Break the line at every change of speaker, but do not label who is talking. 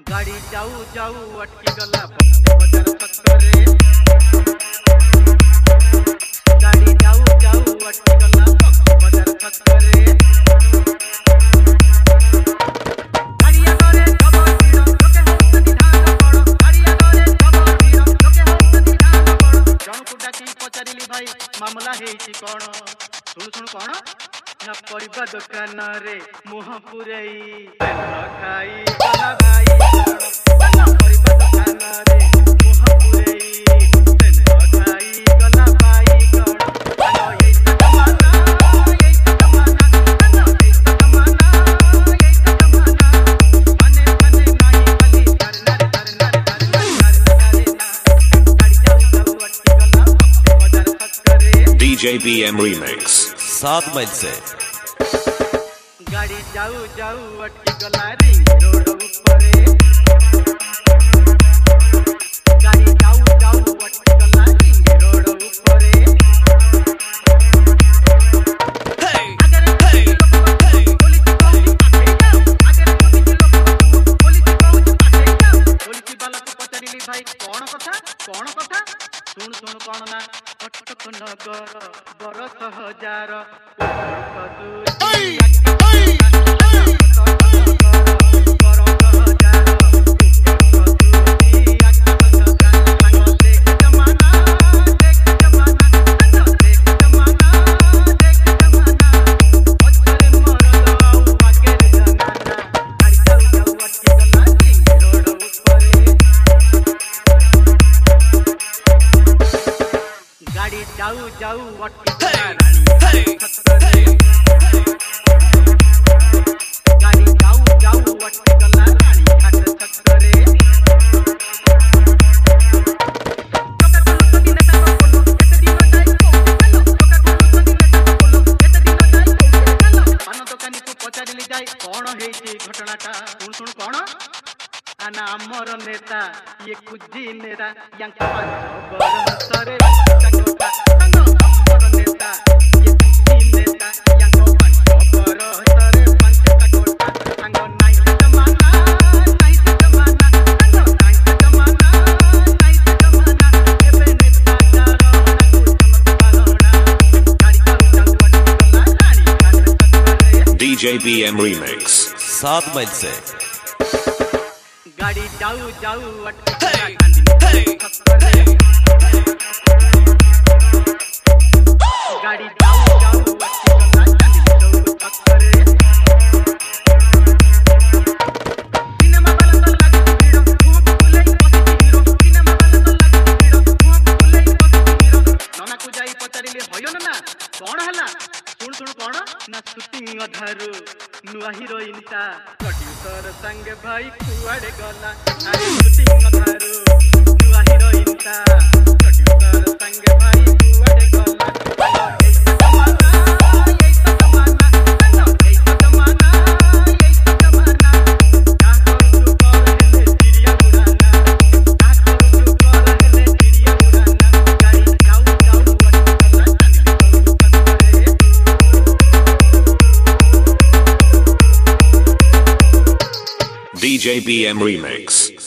गाड़ी जाऊ जाऊ अटकी गला बजार छकरे। गाड़ी जाऊ जाऊ अटकी गला बजार छकरे। गाड़िया करे जबर भीड़ लोके होतनी ढाल पड़ो। गाड़िया करे जबर भीड़ लोके होतनी ढाल पड़ो। जणकु डाकी पचारिली भाई मामला हेछि कोन। सुन सुन कोन ना परिबा दुकान रे मुह पुरई खाई गला भाई ना परिबा दुकान रे मुह पुरई खाई गला भाई कोन। हेलो ये जमाना ये जमाना हेलो ये जमाना ये जमाना मने मने नाही खाली करना करना रे ना गाड़ी जाऊ जाऊ अटकी गला बजार छकरे।
DJ BM Remix 7 मील से
गाड़ी जाऊ जाऊ अटकी गला रिंग रोड ऊपरे। गाड़ी जाऊ जाऊ अटकी गला रिंग रोड ऊपरे। अगर पुलिस कहू पाटे जाओ। अगर पुलिस कहू पाटे जाओ। पुलिस वाला को पचारिली भाई कौन कथा सुन सुन कौन ना कटक नगर बरस हजार गाड़ी जाऊ जाऊ अटकी गला रानी छकरे। गाड़ी जाऊ जाऊ अटकी गला रानी छकरे। पान दुकानी को पचारिली जाय कौन हेछि घटनाटा। सुन सुन कौन आना अमर नेता ये कुजी नेता यांक पांच बरसरे चकोटा तांगो अमर नेता ये कुजी नेता यांक पांच बरसरे पांच चकोटा तांगो नाइस जमाना तांगो नाइस जमाना एबे नेता चारो ना कुछ चमत्कारोना। गाड़ी जाऊ जाऊ अटकी गला रानी छकरे।
DJ BM Remix 7 मील से
गाड़ी जाऊ जाऊ अटकी गला गांधी छकरे। गाड़ी जाऊ जाऊ अटकी गला गांधी छकरे। सिनेमा वाला तो लागी भीड़ मुह पुलई पसी हीरो। सिनेमा वाला तो लागी भीड़ मुह पुलई पसी हीरो। नना को जाई पचारिले होयो ना कौन हला। सुन सुन कौन ना शूटिंग अधारू नुआ हीरोइन ता प्रोड्यूसर संग भाई कुआड़े गला। अरे शूटिंग अधारू नुआ हीरोइन ता प्रोड्यूसर संग भाई कुआड़े गला। हेलो ये जमाना ये जमाना हेलो ये जमाना ये जमाना का करू कर हेले चिड़िया उड़ाना का करू कर हेले चिड़िया उड़ाना। गाड़ी जाऊ जाऊ अटकी गला गांधी छकरे।
DJ BM Remix